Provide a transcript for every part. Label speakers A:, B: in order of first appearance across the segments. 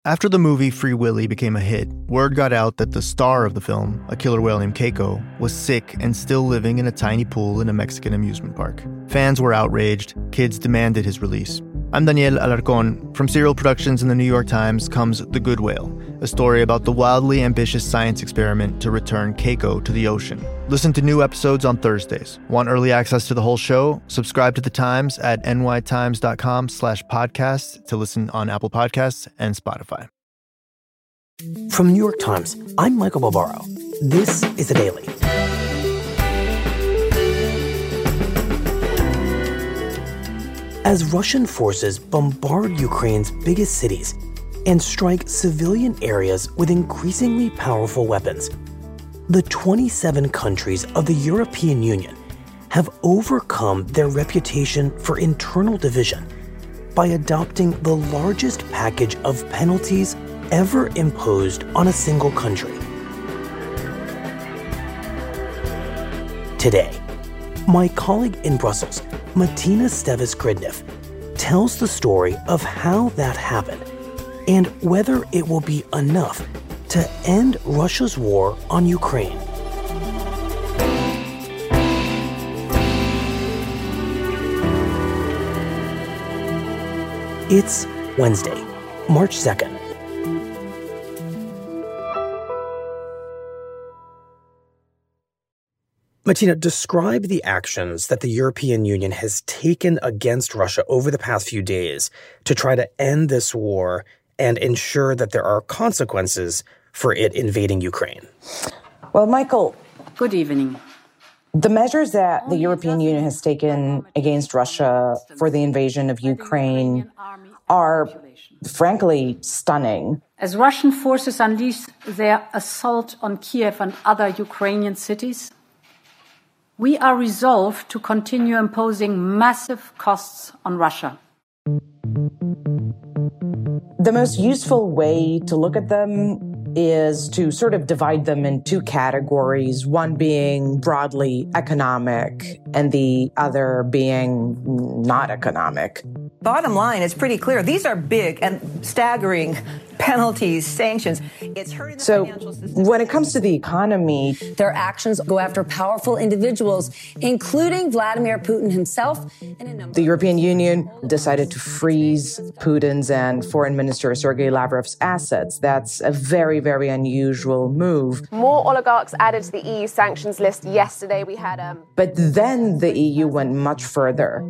A: After the movie Free Willy became a hit, word got out that the star of the film, a killer whale named Keiko, was sick and still living in a tiny pool in a Mexican amusement park. Fans were outraged. Kids demanded his release. I'm Daniel Alarcón. From Serial Productions and the New York Times comes The Good Whale, a story about the wildly ambitious science experiment to return Keiko to the ocean. Listen to new episodes on Thursdays. Want early access to the whole show? Subscribe to The Times at nytimes.com/podcast to listen on Apple Podcasts and Spotify.
B: From New York Times, I'm Michael Barbaro. This is The Daily. As Russian forces bombard Ukraine's biggest cities and strike civilian areas with increasingly powerful weapons, the 27 countries of the European Union have overcome their reputation for internal division by adopting the largest package of penalties ever imposed on a single country. Today, my colleague in Brussels, Martina Stevis-Gridneff, tells the story of how that happened and whether it will be enough to end Russia's war on Ukraine. It's Wednesday, March 2nd. Martina, describe the actions that the European Union has taken against Russia over the past few days to try to end this war and ensure that there are consequences for it invading Ukraine.
C: Well, Michael.
D: Good evening.
C: The measures that the European Union has taken against Russia for the invasion of Ukraine are, frankly, stunning.
D: As Russian forces unleash their assault on Kiev and other Ukrainian cities, we are resolved to continue imposing massive costs on Russia.
C: The most useful way to look at them is to sort of divide them in two categories, one being broadly economic and the other being not economic.
E: Bottom line, it's pretty clear. These are big and staggering penalties, sanctions. It's hurting the financial system.
C: When it comes to the economy,
F: their actions go after powerful individuals, including Vladimir Putin himself.
C: The European Union decided to freeze Putin's and Foreign Minister Sergei Lavrov's assets. That's a very, very unusual move.
G: More oligarchs added to the EU sanctions list yesterday.
C: But then the EU went much further.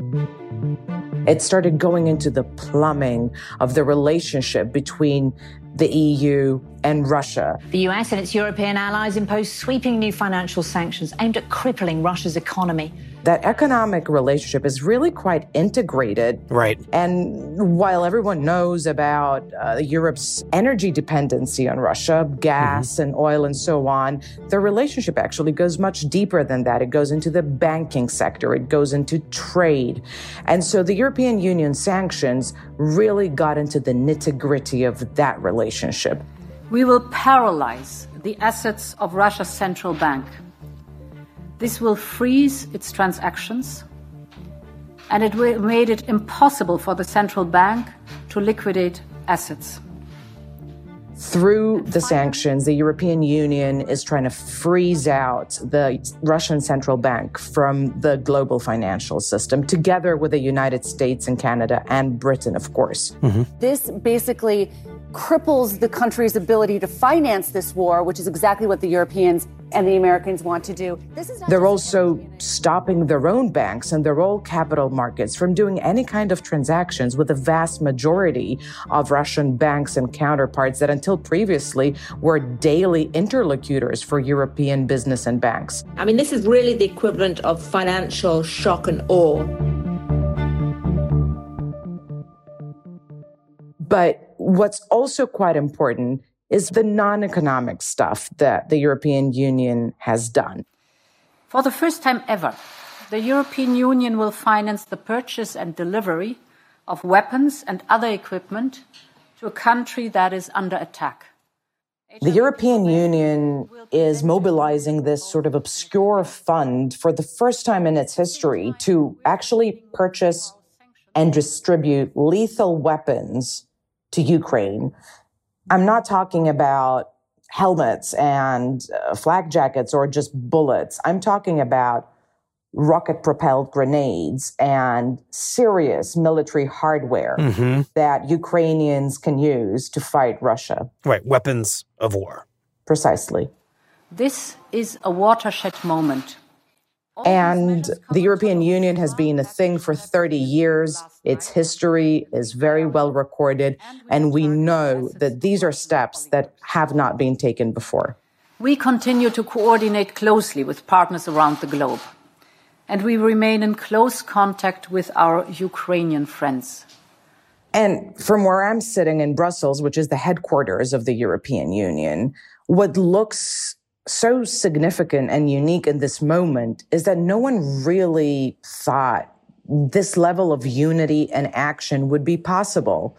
C: It started going into the plumbing of the relationship between the EU and Russia.
H: The US and its European allies imposed sweeping new financial sanctions aimed at crippling Russia's economy.
C: That economic relationship is really quite integrated.
B: Right.
C: And while everyone knows about Europe's energy dependency on Russia, gas and oil and so on, the relationship actually goes much deeper than that. It goes into the banking sector. It goes into trade. And so the European Union sanctions really got into the nitty-gritty of that relationship.
D: We will paralyze the assets of Russia's central bank. This will freeze its transactions, and it made it impossible for the central bank to liquidate assets.
C: Through the sanctions, the European Union is trying to freeze out the Russian central bank from the global financial system, together with the United States and Canada and Britain, of course.
F: This basically cripples the country's ability to finance this war, which is exactly what the Europeans and the Americans want to do.
C: They're also stopping their own banks and their own capital markets from doing any kind of transactions with the vast majority of Russian banks and counterparts that until previously were daily interlocutors for European business and banks.
I: I mean, this is really the equivalent of financial shock and awe.
C: But what's also quite important is the non-economic stuff that the European Union has done.
D: For the first time ever, the European Union will finance the purchase and delivery of weapons and other equipment to a country that is under attack.
C: The European Union is mobilizing this sort of obscure fund for the first time in its history to actually purchase and distribute lethal weapons to Ukraine. I'm not talking about helmets and flak jackets or just bullets. I'm talking about rocket-propelled grenades and serious military hardware that Ukrainians can use to fight Russia.
J: Right, weapons of war.
C: Precisely.
D: This is a watershed moment.
C: And the European Union has been a thing for 30 years. Its history is very well recorded, and we know that these are steps that have not been taken before.
D: We continue to coordinate closely with partners around the globe, and we remain in close contact with our Ukrainian friends.
C: And from where I'm sitting in Brussels, which is the headquarters of the European Union, what looks so significant and unique in this moment is that no one really thought this level of unity and action would be possible.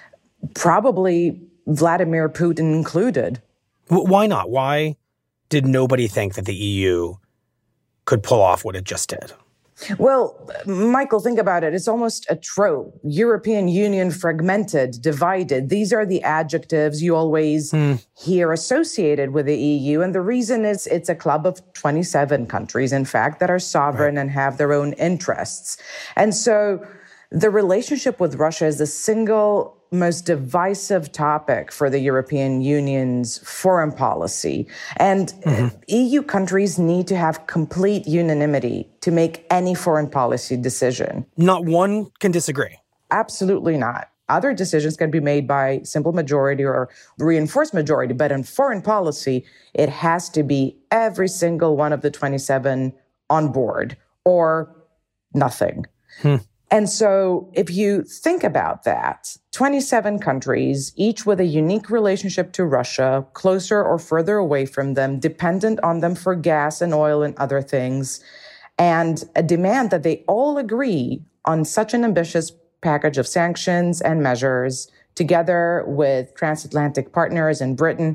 C: Probably Vladimir Putin included.
J: Why not? Why did nobody think that the EU could pull off what it just did?
C: Well, Michael, think about it. It's almost a trope. European Union fragmented, divided. These are the adjectives you always hear associated with the EU. And the reason is it's a club of 27 countries, in fact, that are sovereign and have their own interests. And so the relationship with Russia is the single most divisive topic for the European Union's foreign policy. And EU countries need to have complete unanimity to make any foreign policy decision.
J: Not one can disagree.
C: Absolutely not. Other decisions can be made by simple majority or reinforced majority, but in foreign policy, it has to be every single one of the 27 on board or nothing. And so if you think about that, 27 countries, each with a unique relationship to Russia, closer or further away from them, dependent on them for gas and oil and other things, and a demand that they all agree on such an ambitious package of sanctions and measures, together with transatlantic partners in Britain,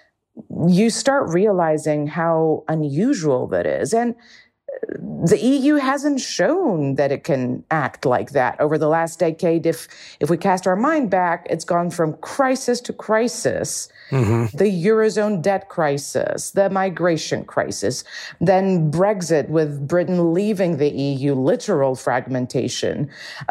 C: you start realizing how unusual that is. And the EU hasn't shown that it can act like that over the last decade. If we cast our mind back, it's gone from crisis to crisis. The Eurozone debt crisis, the migration crisis, then Brexit with Britain leaving the EU, literal fragmentation.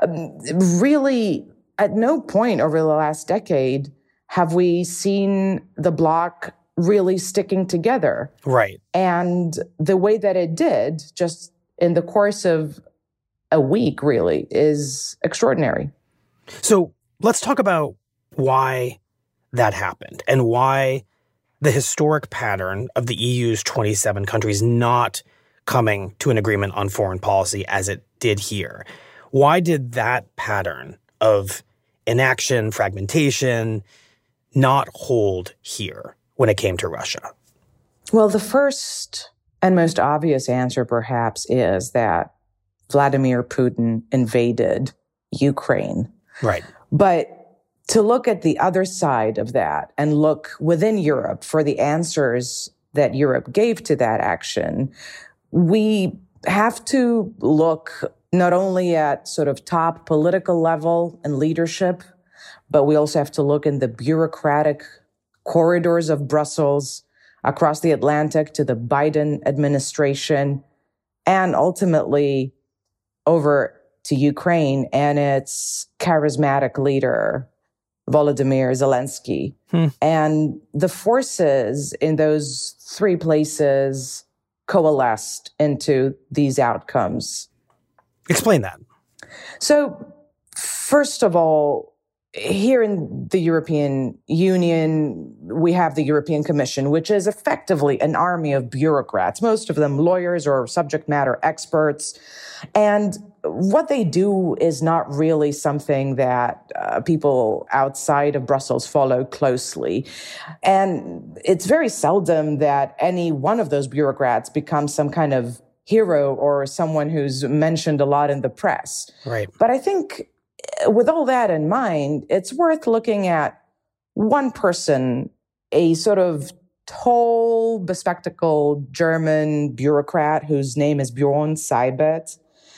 C: Really, at no point over the last decade have we seen the bloc really sticking together.
J: Right.
C: And the way that it did, just in the course of a week, really, is extraordinary.
J: So let's talk about why that happened and why the historic pattern of the EU's 27 countries not coming to an agreement on foreign policy as it did here. Why did that pattern of inaction, fragmentation, not hold here when it came to Russia?
C: Well, the first and most obvious answer, perhaps, is that Vladimir Putin invaded Ukraine.
J: Right.
C: But to look at the other side of that and look within Europe for the answers that Europe gave to that action, we have to look not only at sort of top political level and leadership, but we also have to look in the bureaucratic corridors of Brussels, across the Atlantic to the Biden administration, and ultimately over to Ukraine and its charismatic leader, Volodymyr Zelensky. And the forces in those three places coalesced into these outcomes.
J: Explain that.
C: So, first of all, here in the European Union, we have the European Commission, which is effectively an army of bureaucrats, most of them lawyers or subject matter experts. And what they do is not really something that people outside of Brussels follow closely. And it's very seldom that any one of those bureaucrats becomes some kind of hero or someone who's mentioned a lot in the press.
J: Right.
C: But I think with all that in mind, it's worth looking at one person, a sort of tall, bespectacled German bureaucrat whose name is Bjorn Seibert.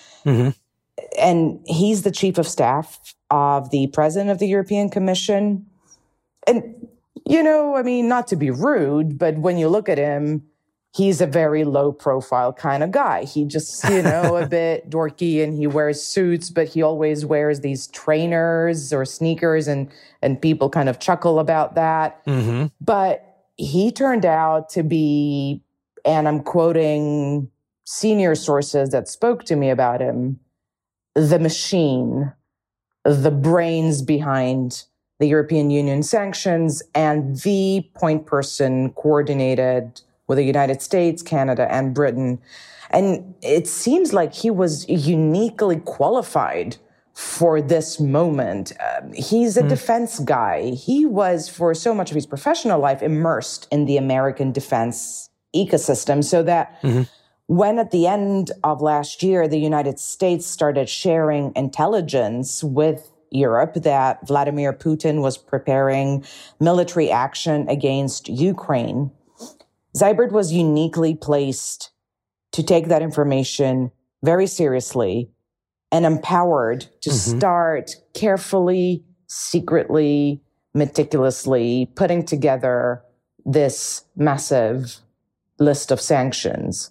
C: And he's the chief of staff of the president of the European Commission. And not to be rude, but when you look at him, he's a very low profile kind of guy. He just, a bit dorky, and he wears suits, but he always wears these trainers or sneakers, and people kind of chuckle about that. Mm-hmm. But he turned out to be, and I'm quoting senior sources that spoke to me about him, the machine, the brains behind the European Union sanctions, and the point person coordinated with the United States, Canada, and Britain. And it seems like he was uniquely qualified for this moment. He's a defense guy. He was, for so much of his professional life, immersed in the American defense ecosystem, so that when at the end of last year, the United States started sharing intelligence with Europe that Vladimir Putin was preparing military action against Ukraine, Seibert was uniquely placed to take that information very seriously and empowered to start carefully, secretly, meticulously putting together this massive list of sanctions.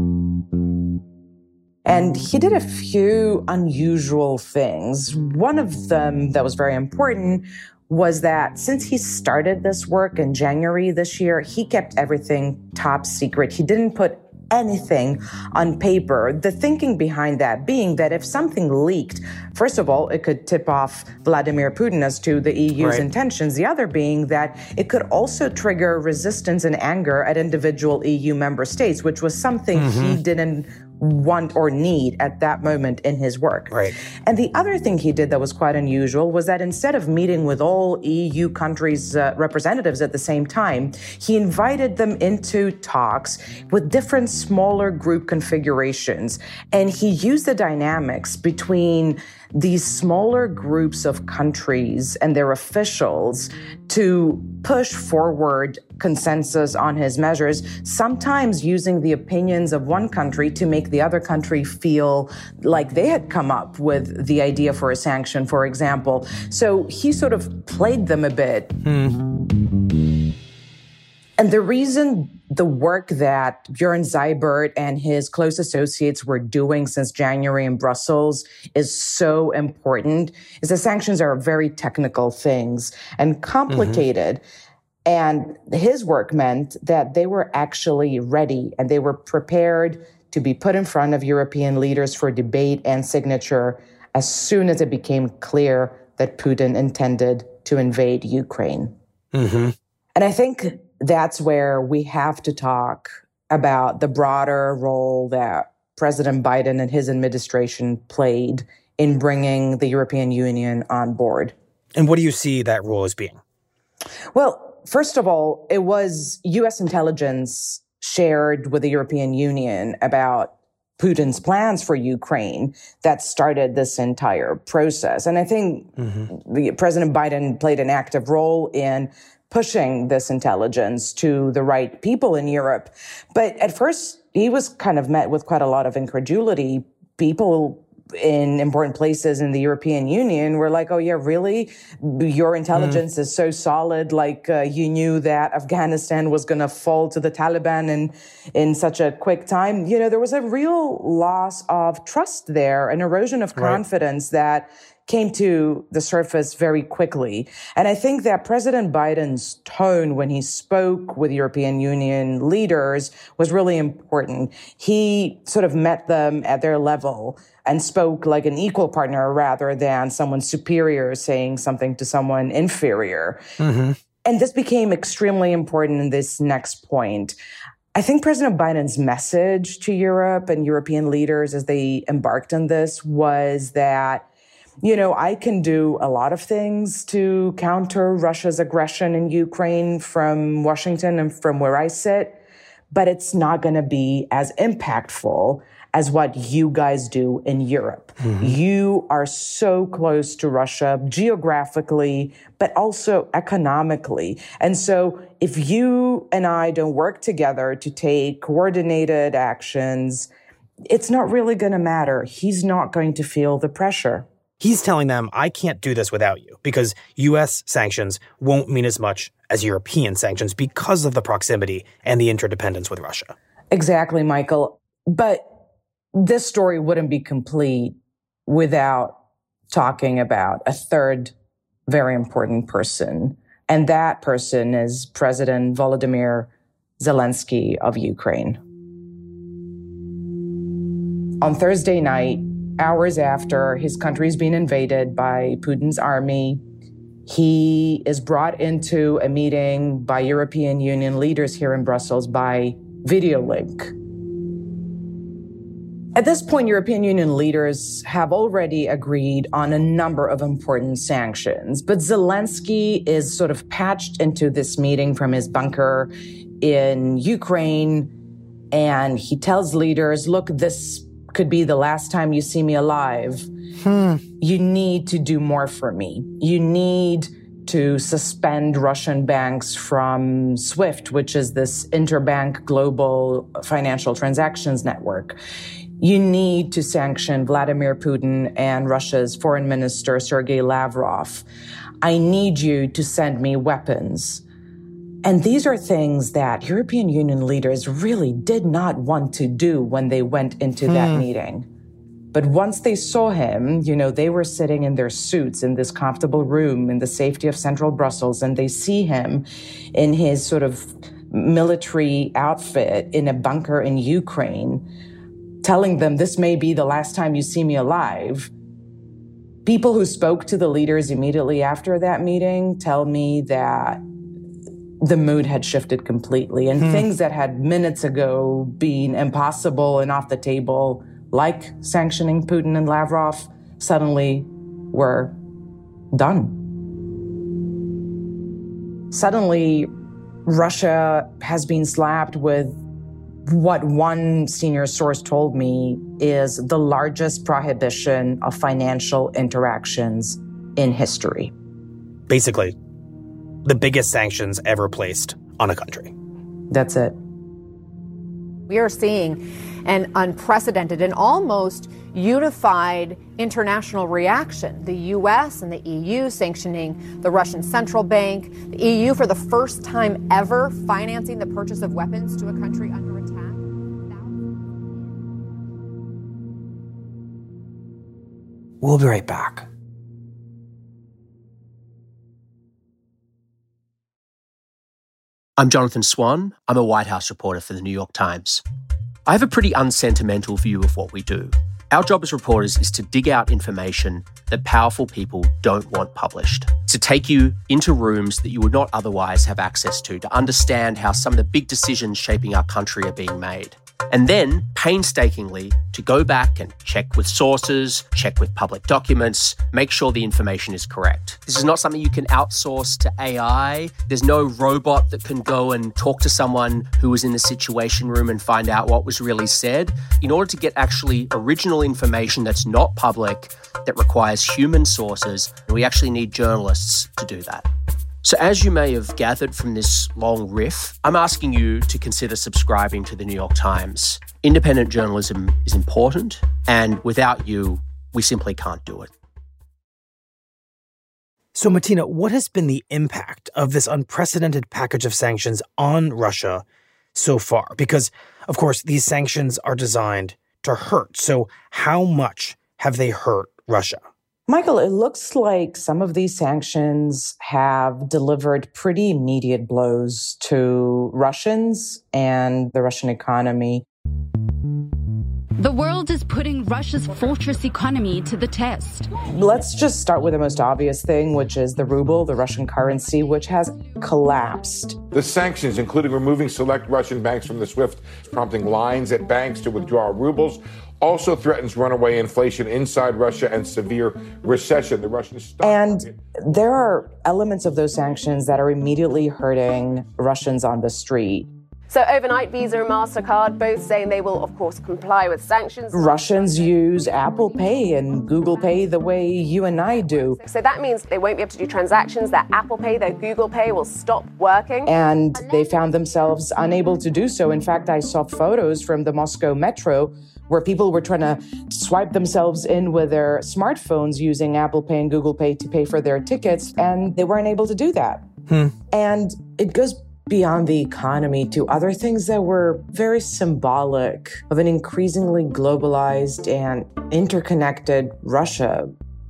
C: And he did a few unusual things. One of them that was very important was that since he started this work in January this year, he kept everything top secret. He didn't put anything on paper. The thinking behind that being that if something leaked, first of all, it could tip off Vladimir Putin as to the EU's intentions. The other being that it could also trigger resistance and anger at individual EU member states, which was something he didn't want or need at that moment in his work. Right. And the other thing he did that was quite unusual was that instead of meeting with all EU countries' representatives at the same time, he invited them into talks with different smaller group configurations. And he used the dynamics between these smaller groups of countries and their officials to push forward consensus on his measures, sometimes using the opinions of one country to make the other country feel like they had come up with the idea for a sanction, for example. So he sort of played them a bit. And the reason the work that Björn Seibert and his close associates were doing since January in Brussels is so important is that sanctions are very technical things and complicated. And his work meant that they were actually ready and they were prepared to be put in front of European leaders for debate and signature as soon as it became clear that Putin intended to invade Ukraine. And I think that's where we have to talk about the broader role that President Biden and his administration played in bringing the European Union on board.
J: And what do you see that role as being?
C: Well, first of all, it was U.S. intelligence shared with the European Union about Putin's plans for Ukraine that started this entire process. And I think President Biden played an active role in pushing this intelligence to the right people in Europe. But at first, he was kind of met with quite a lot of incredulity. People in important places in the European Union were like, oh, yeah, really? Your intelligence is so solid, like you knew that Afghanistan was going to fall to the Taliban in such a quick time. You know, there was a real loss of trust there, an erosion of confidence that came to the surface very quickly. And I think that President Biden's tone when he spoke with European Union leaders was really important. He sort of met them at their level and spoke like an equal partner rather than someone superior saying something to someone inferior. And this became extremely important in this next point. I think President Biden's message to Europe and European leaders as they embarked on this was that, you know, I can do a lot of things to counter Russia's aggression in Ukraine from Washington and from where I sit, but it's not going to be as impactful as what you guys do in Europe. You are so close to Russia geographically, but also economically. And so if you and I don't work together to take coordinated actions, it's not really going to matter. He's not going to feel the pressure.
J: He's telling them, I can't do this without you because U.S. sanctions won't mean as much as European sanctions because of the proximity and the interdependence with Russia.
C: Exactly, Michael. But this story wouldn't be complete without talking about a third very important person. And that person is President Volodymyr Zelensky of Ukraine. On Thursday night, hours after his country's been invaded by Putin's army, he is brought into a meeting by European Union leaders here in Brussels by video link. At this point, European Union leaders have already agreed on a number of important sanctions, but Zelensky is sort of patched into this meeting from his bunker in Ukraine, and he tells leaders, look, this could be the last time you see me alive. You need to do more for me. You need to suspend Russian banks from SWIFT, which is this interbank global financial transactions network. You need to sanction Vladimir Putin and Russia's foreign minister, Sergei Lavrov. I need you to send me weapons. And these are things that European Union leaders really did not want to do when they went into that meeting. But once they saw him, they were sitting in their suits in this comfortable room in the safety of central Brussels, and they see him in his sort of military outfit in a bunker in Ukraine, telling them, this may be the last time you see me alive. People who spoke to the leaders immediately after that meeting tell me that the mood had shifted completely, and things that had minutes ago been impossible and off the table, like sanctioning Putin and Lavrov, suddenly were done. Suddenly, Russia has been slapped with what one senior source told me is the largest prohibition of financial interactions in history.
J: Basically, the biggest sanctions ever placed on a country.
C: That's it.
K: We are seeing an unprecedented and almost unified international reaction. The U.S. and the EU sanctioning the Russian central bank, the EU for the first time ever financing the purchase of weapons to a country under attack.
B: We'll be right back.
L: I'm Jonathan Swan. I'm a White House reporter for The New York Times. I have a pretty unsentimental view of what we do. Our job as reporters is to dig out information that powerful people don't want published, to take you into rooms that you would not otherwise have access to understand how some of the big decisions shaping our country are being made. And then, painstakingly, to go back and check with sources, check with public documents, make sure the information is correct. This is not something you can outsource to AI. There's no robot that can go and talk to someone who was in the Situation Room and find out what was really said. In order to get actually original information that's not public, that requires human sources, we actually need journalists to do that. So as you may have gathered from this long riff, I'm asking you to consider subscribing to The New York Times. Independent journalism is important, and without you, we simply can't do it.
J: So, Martina, what has been the impact of this unprecedented package of sanctions on Russia so far? Because, of course, these sanctions are designed to hurt. So how much have they hurt Russia?
C: Michael, it looks like some of these sanctions have delivered pretty immediate blows to Russians and the Russian economy.
M: The world is putting Russia's fortress economy to the test.
C: Let's just start with the most obvious thing, which is the ruble, the Russian currency, which has collapsed.
N: The sanctions, including removing select Russian banks from the SWIFT, prompting lines at banks to withdraw rubles, also threatens runaway inflation inside Russia and severe recession. The Russian stock
C: And there are elements of those sanctions that are immediately hurting Russians on the street.
G: So overnight, Visa and MasterCard both saying they will, of course, comply with sanctions.
C: Russians use Apple Pay and Google Pay the way you and I do.
G: So that means they won't be able to do transactions. Their Apple Pay, their Google Pay will stop working.
C: And they found themselves unable to do so. In fact, I saw photos from the Moscow metro where people were trying to swipe themselves in with their smartphones using Apple Pay and Google Pay to pay for their tickets, and they weren't able to do that. And it goes beyond the economy to other things that were very symbolic of an increasingly globalized and interconnected Russia.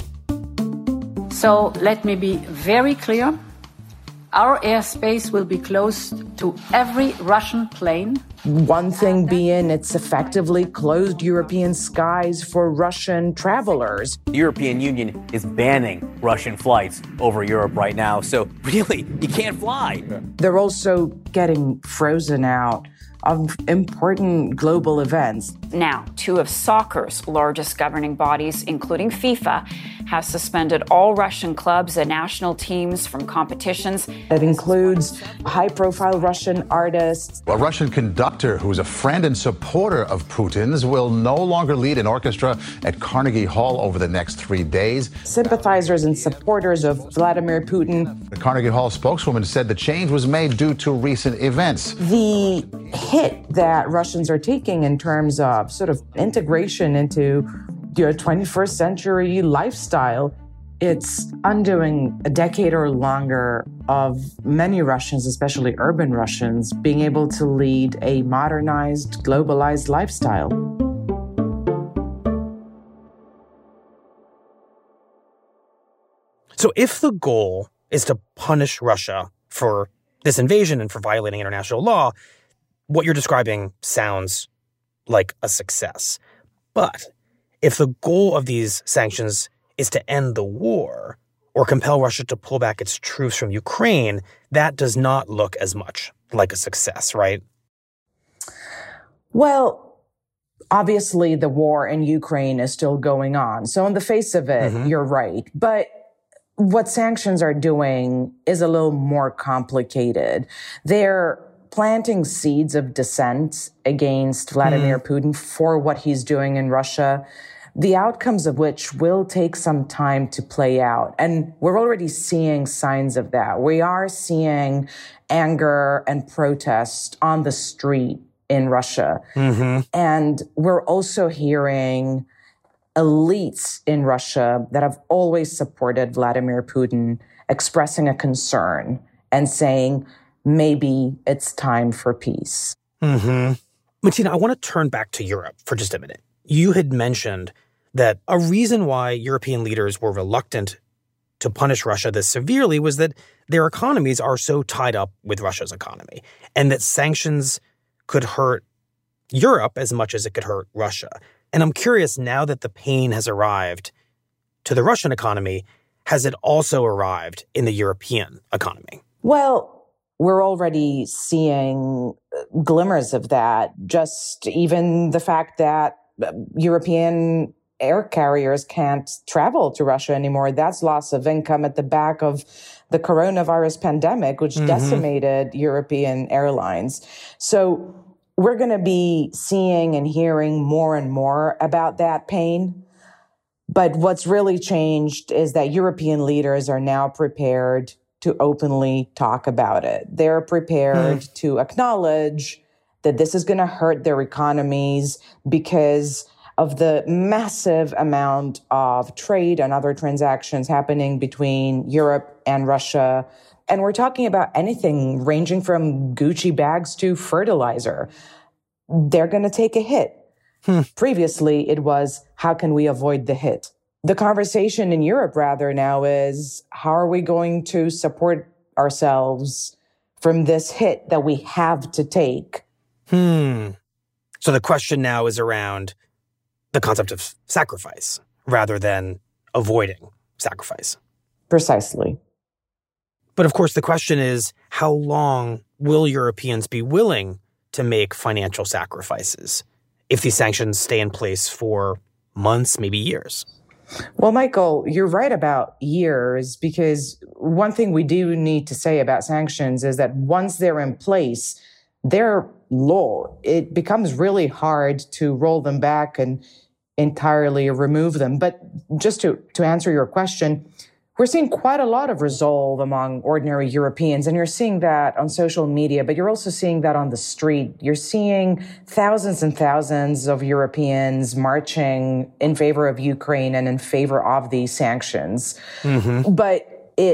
D: So let me be very clear. Our airspace will be closed to every Russian plane.
C: One thing being it's effectively closed European skies for Russian travelers.
O: The European Union is banning Russian flights over Europe right now, so really, you can't fly.
C: They're also getting frozen out of important global events.
P: Now, two of soccer's largest governing bodies, including FIFA, have suspended all Russian clubs and national teams from competitions.
C: That includes high-profile Russian artists.
Q: A Russian conductor who's a friend and supporter of Putin's will no longer lead an orchestra at Carnegie Hall over the next 3 days.
C: Sympathizers and supporters of Vladimir Putin.
Q: The Carnegie Hall spokeswoman said the change was made due to recent events.
C: The hit that Russians are taking in terms of sort of integration into your 21st century lifestyle, it's undoing a decade or longer of many Russians, especially urban Russians, being able to lead a modernized, globalized lifestyle.
J: So if the goal is to punish Russia for this invasion and for violating international law, what you're describing sounds like a success. But if the goal of these sanctions is to end the war or compel Russia to pull back its troops from Ukraine, that does not look as much like a success, right?
C: Well, obviously the war in Ukraine is still going on. So in the face of it, you're right. But what sanctions are doing is a little more complicated. They're planting seeds of dissent against Vladimir Putin for what he's doing in Russia, the outcomes of which will take some time to play out. And we're already seeing signs of that. We are seeing anger and protest on the street in Russia. And we're also hearing elites in Russia that have always supported Vladimir Putin expressing a concern and saying, maybe it's time for peace.
J: Martina, I want to turn back to Europe for just a minute. You had mentioned that a reason why European leaders were reluctant to punish Russia this severely was that their economies are so tied up with Russia's economy, and that sanctions could hurt Europe as much as it could hurt Russia. And I'm curious, now that the pain has arrived to the Russian economy, has it also arrived in the European economy?
C: Well, we're already seeing glimmers of that. Just even the fact that European air carriers can't travel to Russia anymore, that's loss of income at the back of the coronavirus pandemic, which decimated European airlines. So we're going to be seeing and hearing more and more about that pain. But what's really changed is that European leaders are now prepared to openly talk about it. They're prepared to acknowledge that this is going to hurt their economies because of the massive amount of trade and other transactions happening between Europe and Russia. And we're talking about anything ranging from Gucci bags to fertilizer. They're going to take a hit. Previously, it was, how can we avoid the hit? The conversation in Europe rather now is, how are we going to support ourselves from this hit that we have to take?
J: So the question now is around the concept of sacrifice rather than avoiding sacrifice.
C: Precisely.
J: But of course, the question is, how long will Europeans be willing to make financial sacrifices if these sanctions stay in place for months, maybe years?
C: Well, Michael, you're right about years, because one thing we do need to say about sanctions is that once they're in place, they're law. It becomes really hard to roll them back and entirely remove them. But just to answer your question, we're seeing quite a lot of resolve among ordinary Europeans, and you're seeing that on social media, but you're also seeing that on the street. You're seeing thousands and thousands of Europeans marching in favor of Ukraine and in favor of these sanctions. But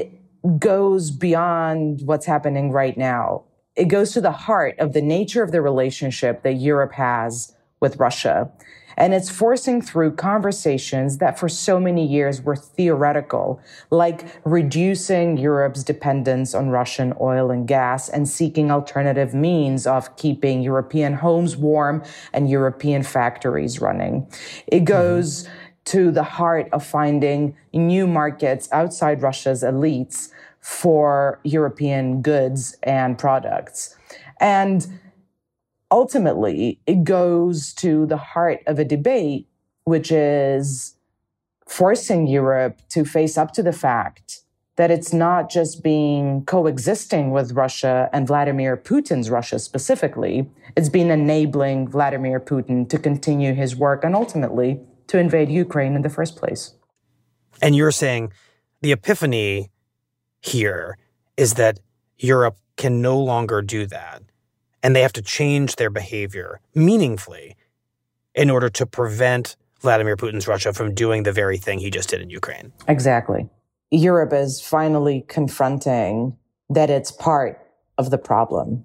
C: goes beyond what's happening right now. It goes to the heart of the nature of the relationship that Europe has with Russia. And it's forcing through conversations that for so many years were theoretical, like reducing Europe's dependence on Russian oil and gas and seeking alternative means of keeping European homes warm and European factories running. It goes to the heart of finding new markets outside Russia's elites for European goods and products. And ultimately, it goes to the heart of a debate, which is forcing Europe to face up to the fact that it's not just being coexisting with Russia and Vladimir Putin's Russia specifically, it's been enabling Vladimir Putin to continue his work and ultimately to invade Ukraine in the first place.
J: And you're saying the epiphany here is that Europe can no longer do that, and they have to change their behavior meaningfully in order to prevent Vladimir Putin's Russia from doing the very thing he just did in Ukraine.
C: Exactly. Europe is finally confronting that it's part of the problem.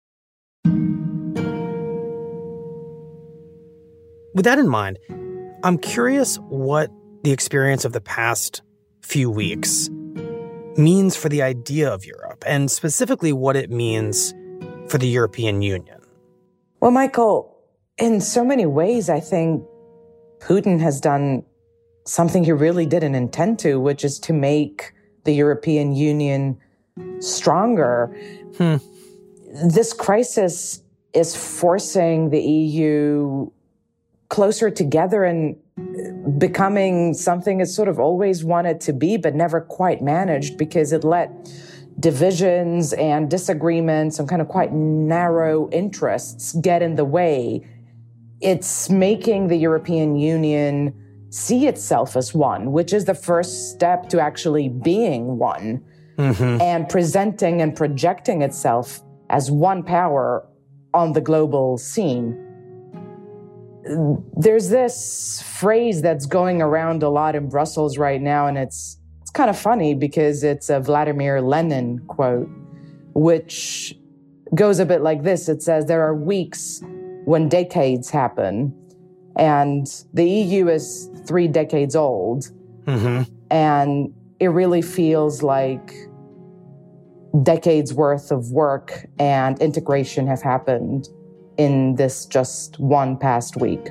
J: With that in mind, I'm curious what the experience of the past few weeks means for the idea of Europe, and specifically what it means for the European Union.
C: Well, Michael, in so many ways, I think Putin has done something he really didn't intend to, which is to make the European Union stronger. This crisis is forcing the EU closer together and becoming something it sort of always wanted to be, but never quite managed, because it let divisions and disagreements and kind of quite narrow interests get in the way. It's making the European Union see itself as one, which is the first step to actually being one, and presenting and projecting itself as one power on the global scene. There's this phrase that's going around a lot in Brussels right now, and it's kind of funny because it's a Vladimir Lenin quote, which goes a bit like this. It says, there are weeks when decades happen, and the EU is 3 decades old, and it really feels like decades worth of work and integration have happened in this just one past week.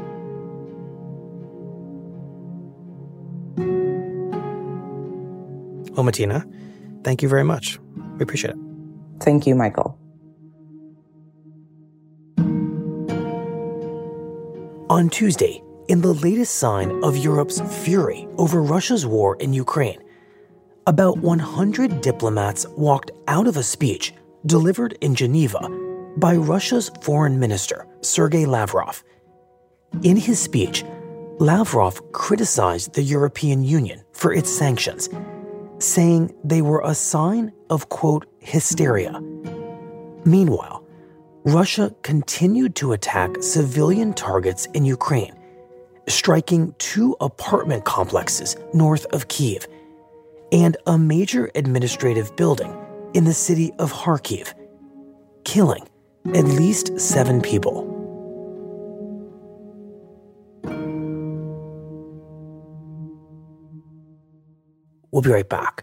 J: Well, Martina, thank you very much. We appreciate it.
C: Thank you, Michael.
B: On Tuesday, in the latest sign of Europe's fury over Russia's war in Ukraine, about 100 diplomats walked out of a speech delivered in Geneva by Russia's foreign minister, Sergei Lavrov. In his speech, Lavrov criticized the European Union for its sanctions, saying they were a sign of, quote, hysteria. Meanwhile, Russia continued to attack civilian targets in Ukraine, striking 2 apartment complexes north of Kyiv and a major administrative building in the city of Kharkiv, killing at least 7 people. We'll be right back.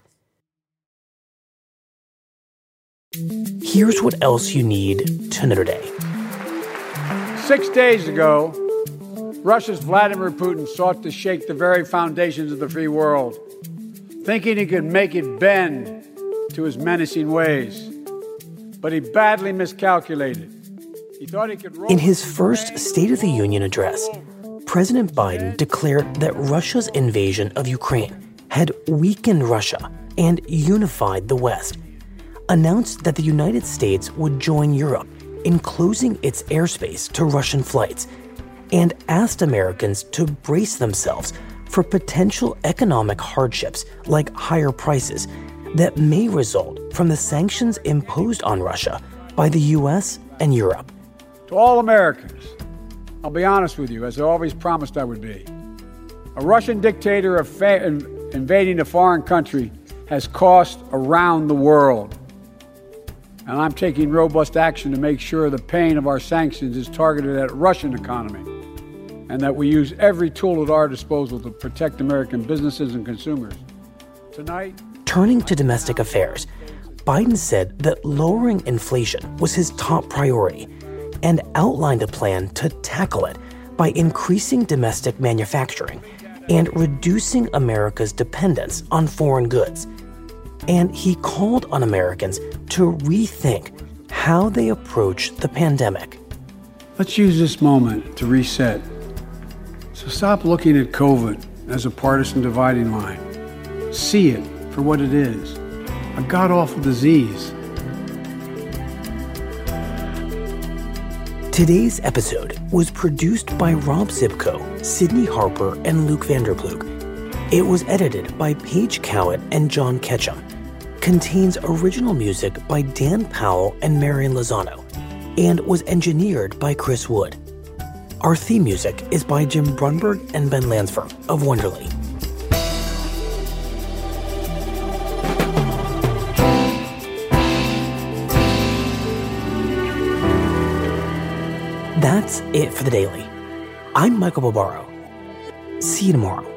B: Here's what else you need to know today.
R: 6 days ago, Russia's Vladimir Putin sought to shake the very foundations of the free world, thinking he could make it bend to his menacing ways. But he badly miscalculated. He thought he could...
B: In his first State of the Union address, President Biden declared that Russia's invasion of Ukraine had weakened Russia and unified the West, announced that the United States would join Europe in closing its airspace to Russian flights, and asked Americans to brace themselves for potential economic hardships like higher prices that may result from the sanctions imposed on Russia by the U.S. and Europe.
R: To all Americans, I'll be honest with you, as I always promised I would be. A Russian dictator invading a foreign country has cost around the world. And I'm taking robust action to make sure the pain of our sanctions is targeted at the Russian economy and that we use every tool at our disposal to protect American businesses and consumers. Tonight,
B: turning to domestic affairs, Biden said that lowering inflation was his top priority and outlined a plan to tackle it by increasing domestic manufacturing and reducing America's dependence on foreign goods. And he called on Americans to rethink how they approach the pandemic.
R: Let's use this moment to reset. So stop looking at COVID as a partisan dividing line. See it for what it is, a god-awful disease.
B: Today's episode was produced by Rob Zipko, Sydney Harper, and Luke Vanderplug. It was edited by Paige Cowett and John Ketchum. Contains original music by Dan Powell and Marion Lozano, and was engineered by Chris Wood. Our theme music is by Jim Brunberg and Ben Lansford of Wonderly. That's it for The Daily. I'm Michael Barbaro. See you tomorrow.